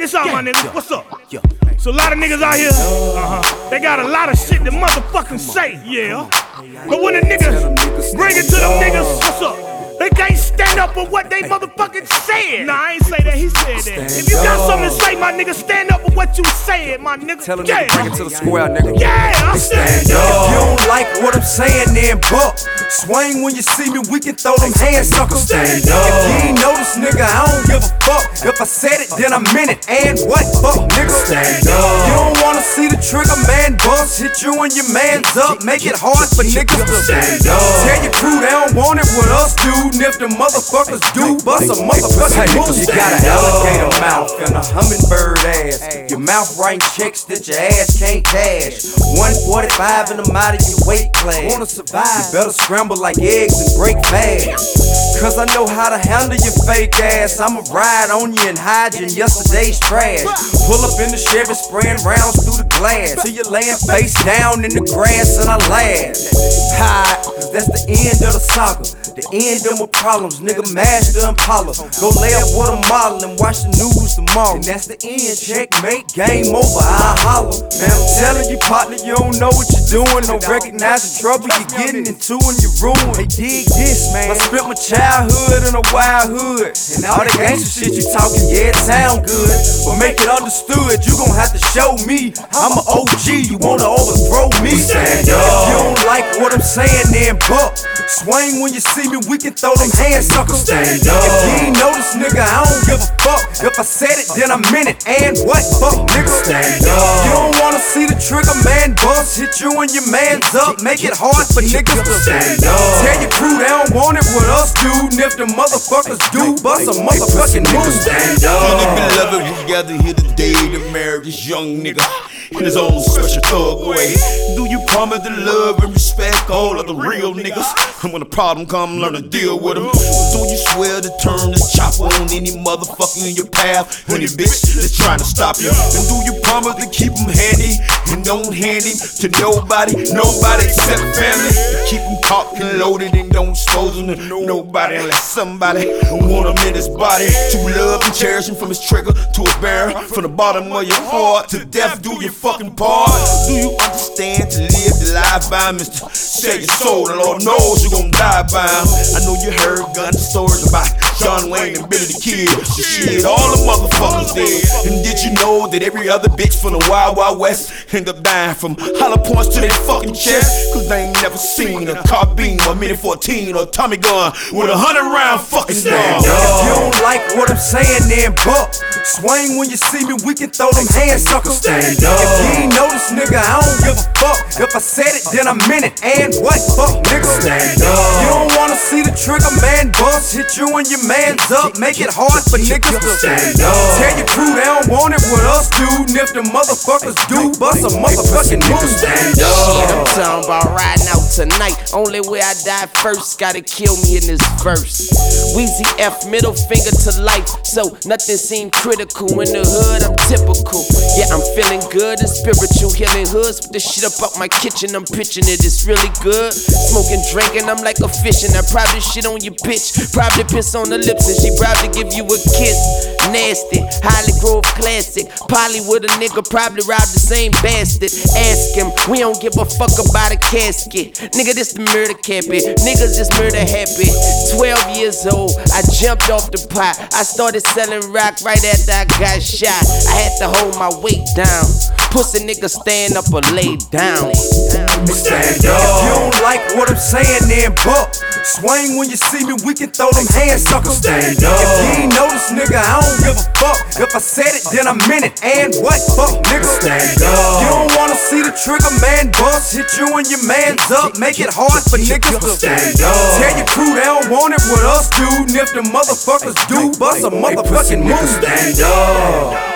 this out, my nigga. What's up? So a lot of niggas out here, they got a lot of shit to motherfucking say, yeah. But when the niggas bring it to them niggas, what's up? They can't stand up for what they motherfucking said. Nah, I ain't say that, he said that. If you got something to say, my nigga, stand up for what you said, my nigga. Tell them nigga, bring it to the square, nigga. Yeah, I stand up. If you don't like what I'm saying, then buck. Swing when you see me, we can throw them hands, sucker. Stand up. If you ain't know this, nigga, I don't give a fuck. If I said it, then I meant it. And what, fuck, nigga? Stand up. You don't wanna see the trigger man bust. Hit you and your mans up. Make it hard for niggas to stand up. Tell your crew they don't want it with us, dude. And if the motherfuckers do, bust a motherfucking move. You got an alligator mouth and a hummingbird ass. Your mouth writing checks that your ass can't cash. 145 and I'm out of your weight class. Wanna survive? You better scramble like eggs and break fast. Cause I know how to handle your fake ass. I'ma ride on you and hide you in yesterday's trash. Pull up in the Chevy, spraying rounds through the glass. Till you're laying face down in the grass and I laugh. Hide, cause that's the end of the saga. The end of my problems, nigga, master Impala. Go lay up with a model and watch the news tomorrow. And that's the end, checkmate, game over, I holler. Man, I'm telling you, partner, you don't know what you're doing. Don't recognize the trouble you're getting into in your room. Hey, dig this, man. I spent my childhood in a wild hood. And all that gangster shit you talking, yeah, it sound good. But make it understood, you gon' have to show me. I'm an OG, you wanna overthrow me. Stand up. If you don't like what I'm saying, then buck. Swing when you see me, we can throw them hands, sucker. Stand up. If you ain't know this, nigga, I don't give a fuck. If I said it, then I meant it. And what, fuck, nigga? Stand up. You don't wanna see the trigger man bust. Hit you and your mans up. Make it hard for niggas to stand up. Tell your crew they don't want it with us, dude. And if the motherfuckers do, bust a motherfucking move. Stand up. Honey, beloved, we gathered here today to marry this young nigga in his own special thug way. Do you promise to love and respect all of the real niggas? And when the problem come, learn to deal with them. Do you swear to turn the chopper on any motherfucker in your path? Any bitch that's trying to stop you? And do you promise to keep him handy and don't hand him to nobody except family? To keep him cocked and loaded and don't expose him to nobody unless somebody want him in his body. To love and cherish him from his trigger to his barrel. From the bottom of your heart to death, do your fucking part. Do you understand to live the life by him is to sell your soul? The Lord knows you're gonna die by him. I know you heard gun stories about John Wayne and Billy the Kid. Shit, all the motherfuckers dead. And did you know that every other bitch from the Wild Wild West end up dying from hollow points to their fucking chest? Cause they ain't never seen a carbine or a Mini 14 or a Tommy gun with 100-round fucking gun. If you don't like what I'm saying, then buck. Swing when you see me, we can throw them hands, sucker. Stand up. If you ain't know this, nigga, I don't give a fuck. If I said it, then I meant it. And what, fuck, nigga? Stand up. You don't wanna see the trigger man bust. Hit you and your mans up. Make it hard for niggas to stand up. Tell your crew they don't want it with us, dude. And if the motherfuckers do, bust a motherfucking move. Stand up. Shit, I'm talking about riding out tonight. Only way I die first, gotta kill me in this verse. Weezy F, middle finger to life. So nothing seemed critical. In the hood, I'm typical. Yeah, I'm feeling good and spiritual. Healing hoods with the shit up out my kitchen. I'm pitching it, it's really good. Smoking, drinking, I'm like a fish. And I probably shit on your bitch. Probably piss on the lips and she probably give you a kiss. Nasty, Holly Grove classic. Polly with a nigga probably robbed the same bastard. Ask him, we don't give a fuck about a casket. Nigga, this the murder cappy. Niggas just murder happy. 12 years old, I jumped off the pot. I started selling rock right after I got shot. I had to hold my weight down. Pussy nigga stand up or lay down. Stand up. If you don't like what I'm saying, then buck. Swing when you see me, we can throw them hands, sucker. Stand up. If you ain't know this, nigga, I don't give a fuck. If I said it, then I meant it. And what, fuck, nigga? Stand up. You don't wanna see the trigger man bust. Hit you and your mans up. Make it hard for niggas to stand up. Tell your crew they don't want it with us, dude. And if the motherfuckers do, bust a motherfucking move. Stand up.